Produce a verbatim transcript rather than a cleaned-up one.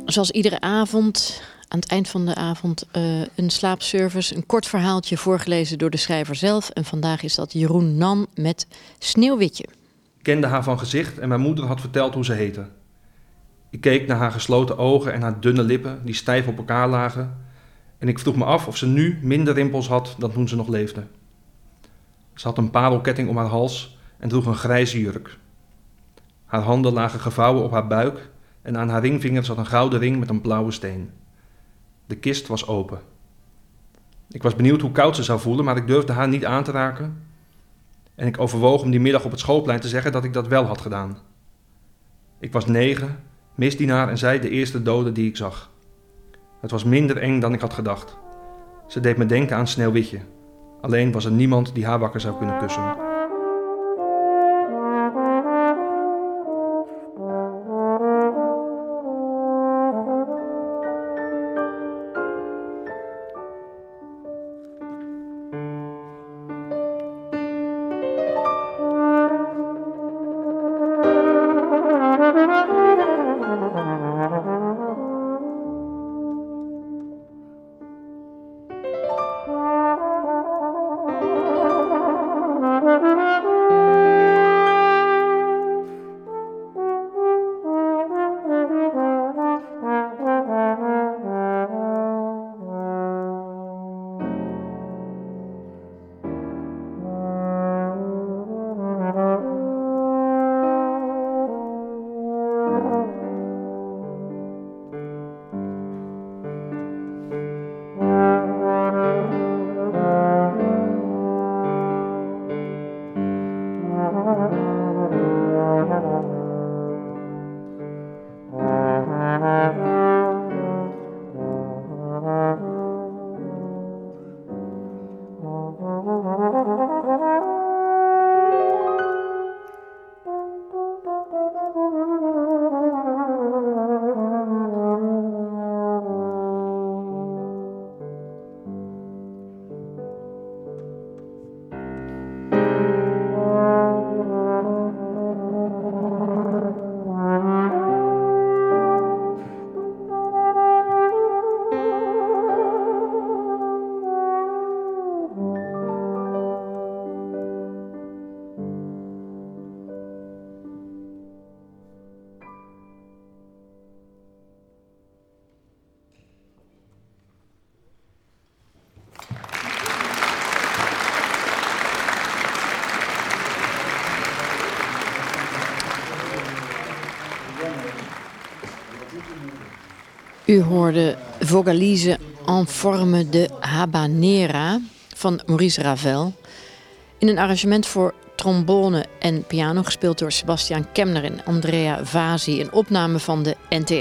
zoals iedere avond, aan het eind van de avond, uh, een slaapservice. Een kort verhaaltje voorgelezen door de schrijver zelf. En vandaag is dat Jeroen Nan met Sneeuwwitje. Ik kende haar van gezicht en mijn moeder had verteld hoe ze heette. Ik keek naar haar gesloten ogen en haar dunne lippen die stijf op elkaar lagen. En ik vroeg me af of ze nu minder rimpels had dan toen ze nog leefde. Ze had een parelketting om haar hals en droeg een grijze jurk. Haar handen lagen gevouwen op haar buik en aan haar ringvinger zat een gouden ring met een blauwe steen. De kist was open. Ik was benieuwd hoe koud ze zou voelen, maar ik durfde haar niet aan te raken. En ik overwoog om die middag op het schoolplein te zeggen dat ik dat wel had gedaan. Ik was negen, misdienaar en zij de eerste dode die ik zag. Het was minder eng dan ik had gedacht. Ze deed me denken aan Sneeuwwitje. Alleen was er niemand die haar wakker zou kunnen kussen. U hoorde Vogalise en forme de habanera van Maurice Ravel. In een arrangement voor trombone en piano, gespeeld door Sebastian Kemner en Andrea Vasi. Een opname van de N T